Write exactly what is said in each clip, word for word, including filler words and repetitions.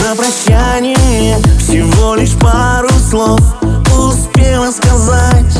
на прощание всего лишь пару слов успела сказать,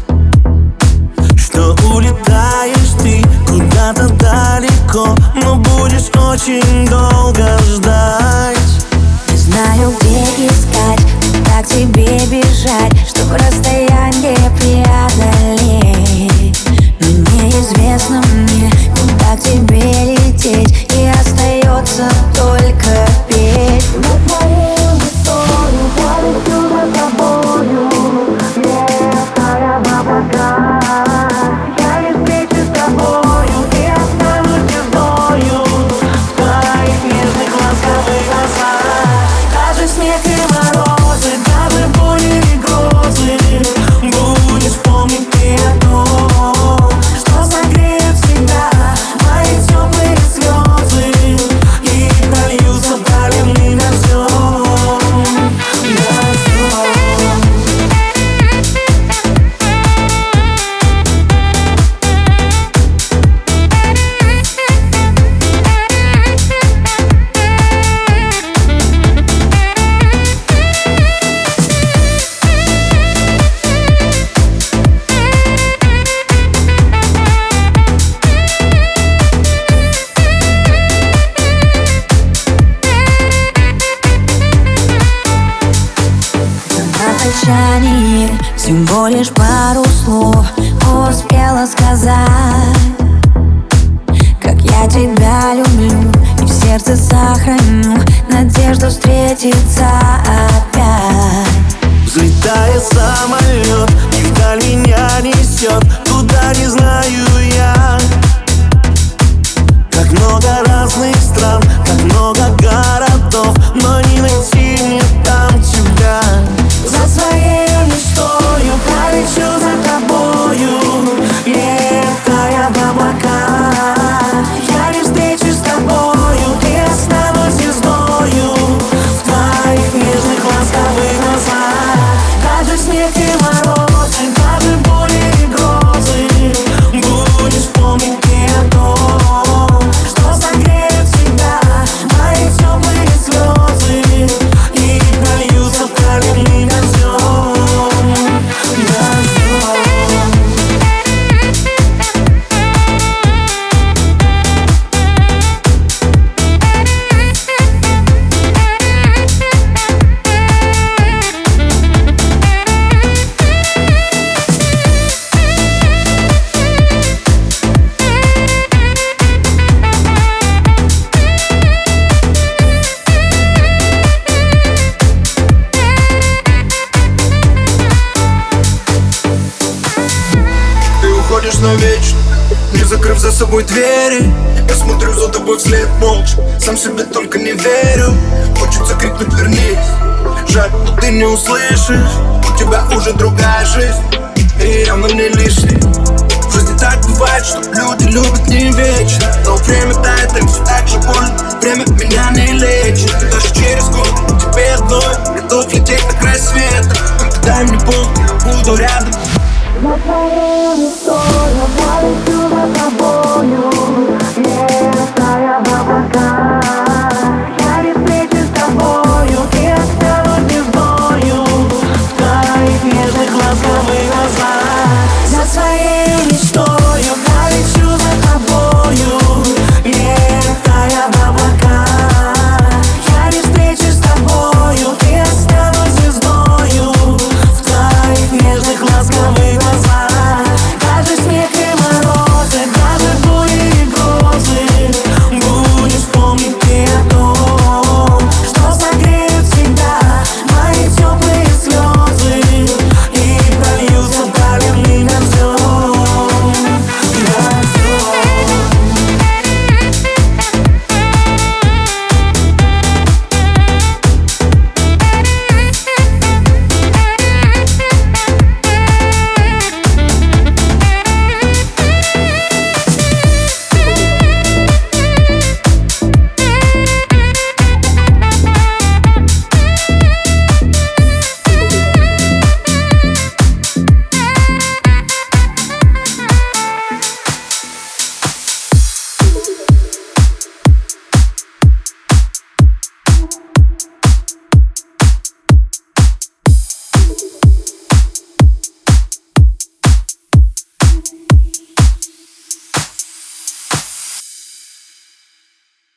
что улетаешь ты куда-то далеко, но будешь очень долго ждать. Не знаю, где искать, как тебе бежать, чтобы расстояние преодолеть. Но неизвестно мне, куда к тебе лететь, и остается только петь. На твою историю полечу за тобою, летая в облака. Я не встречусь с тобою и останусь звездою в твоих нежных ласковых глазах. Даже снег и морозы, даже боли и грозы, будешь помнить ты о том, что согреет всегда мои теплые слезы и прольются проливным дождем. Всего лишь пару слов успела сказать, как я тебя люблю и в сердце сохраню надежду встретиться опять. Взлетает самолет и вдаль меня несет, куда не знаю я. Как много разных стран, как много городов, но не найти мне там тебя. За своей мечтою полечу за тобою, летая в облака. Я не встречусь с тобою и останусь звездою в твоих нежных ласковых глазах. Даже снег и морозы, даже боли и грозы, будешь помнить ты о том, что согреет всегда мои теплые слезы и прольются проливным дождем. Уходишь навечно, не закрыв за собой двери. Я смотрю за тобой вслед молча, сам себе только не верю. Хочется крикнуть вернись, жаль, но ты не услышишь. У тебя уже другая жизнь и явно не лишний. В жизни так бывает, что люди любят не вечно, но время тает, им все так же больно. Время меня не лечит, и даже через год тебе одной готов лететь на край света. Только дай мне помнить, я буду рядом. На твою историю полечу